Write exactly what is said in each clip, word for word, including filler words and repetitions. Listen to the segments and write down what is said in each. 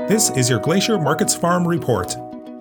This is your Glacier Markets Farm Report.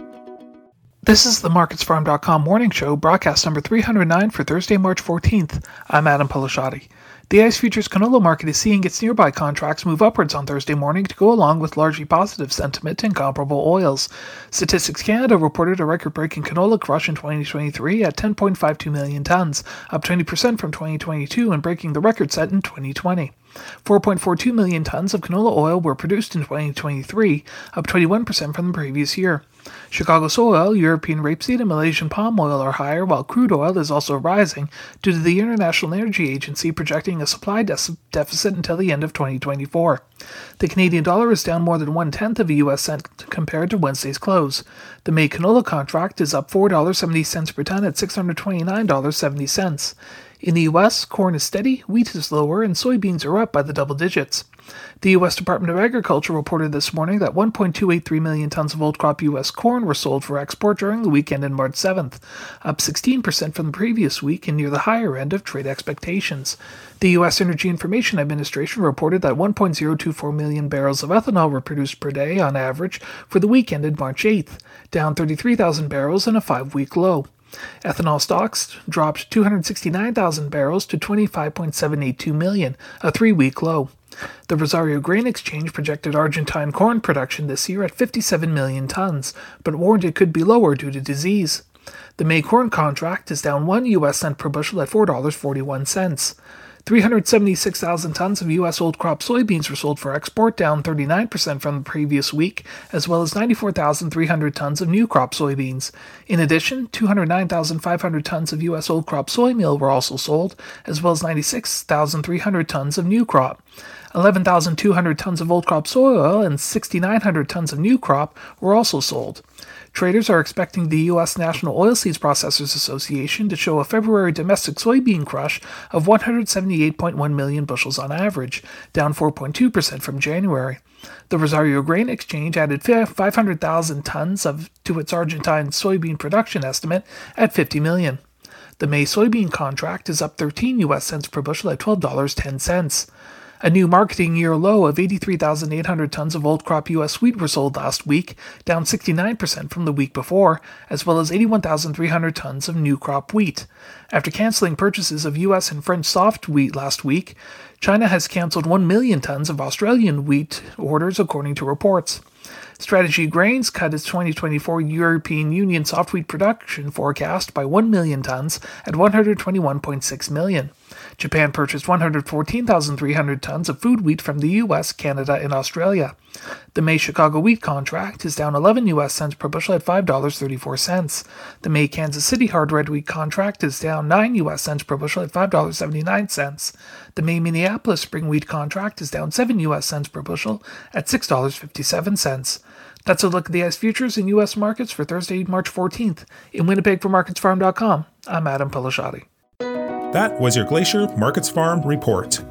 This is the Markets Farm dot com morning show, broadcast number three hundred nine for Thursday, March fourteenth. I'm Adam Pelashati. The I C E Futures canola market is seeing its nearby contracts move upwards on Thursday morning to go along with largely positive sentiment in comparable oils. Statistics Canada reported a record-breaking canola crush in twenty twenty-three at ten point five two million tons, up twenty percent from twenty twenty-two and breaking the record set in twenty twenty. four point four two million tons of canola oil were produced in twenty twenty-three, up twenty-one percent from the previous year. Chicago soy oil, European rapeseed, and Malaysian palm oil are higher, while crude oil is also rising due to the International Energy Agency projecting a supply de- deficit until the end of twenty twenty-four. The Canadian dollar is down more than one-tenth of a U S cent compared to Wednesday's close. The May canola contract is up four dollars and seventy cents per ton at six hundred twenty-nine dollars and seventy cents. In the U S, corn is steady, wheat is lower, and soybeans are up by the double digits. The U S Department of Agriculture reported this morning that one point two eight three million tons of old crop U S corn were sold for export during the weekend in March seventh, up sixteen percent from the previous week and near the higher end of trade expectations. The U S Energy Information Administration reported that one point zero two four million barrels of ethanol were produced per day on average for the week ended March eighth, down thirty-three thousand barrels in a five-week low. Ethanol stocks dropped two hundred sixty-nine thousand barrels to twenty-five point seven eight two million, a three-week low. The Rosario Grain Exchange projected Argentine corn production this year at fifty-seven million tons, but warned it could be lower due to disease. The May corn contract is down one U S cent per bushel at four dollars and forty-one cents. three hundred seventy-six thousand tons of U S old crop soybeans were sold for export, down thirty-nine percent from the previous week, as well as ninety-four thousand three hundred tons of new crop soybeans. In addition, two hundred nine thousand five hundred tons of U S old crop soy meal were also sold, as well as ninety-six thousand three hundred tons of new crop. eleven thousand two hundred tons of old crop soy oil and six thousand nine hundred tons of new crop were also sold. Traders are expecting the U S National Oilseeds Processors Association to show a February domestic soybean crush of one hundred seventy-eight point one million bushels on average, down four point two percent from January. The Rosario Grain Exchange added five hundred thousand tons of, to its Argentine soybean production estimate at fifty million. The May soybean contract is up thirteen U S cents per bushel at twelve dollars and ten cents. A new marketing year low of eighty-three thousand eight hundred tons of old crop U S wheat were sold last week, down sixty-nine percent from the week before, as well as eighty-one thousand three hundred tons of new crop wheat. After canceling purchases of U S and French soft wheat last week, China has canceled one million tons of Australian wheat orders, according to reports. Strategy Grains cut its twenty twenty-four European Union soft wheat production forecast by one million tons at one hundred twenty-one point six million. Japan purchased one hundred fourteen thousand three hundred tons of food wheat from the U S, Canada, and Australia. The May Chicago wheat contract is down eleven U S cents per bushel at five dollars and thirty-four cents. The May Kansas City hard red wheat contract is down nine U S cents per bushel at five dollars and seventy-nine cents. The May Minneapolis spring wheat contract is down seven U S cents per bushel at six dollars and fifty-seven cents. That's a look at the I C E futures in U S markets for Thursday, March fourteenth. In Winnipeg for Markets Farm dot com, I'm Adam Pelashati. That was your Glacier Markets Farm Report.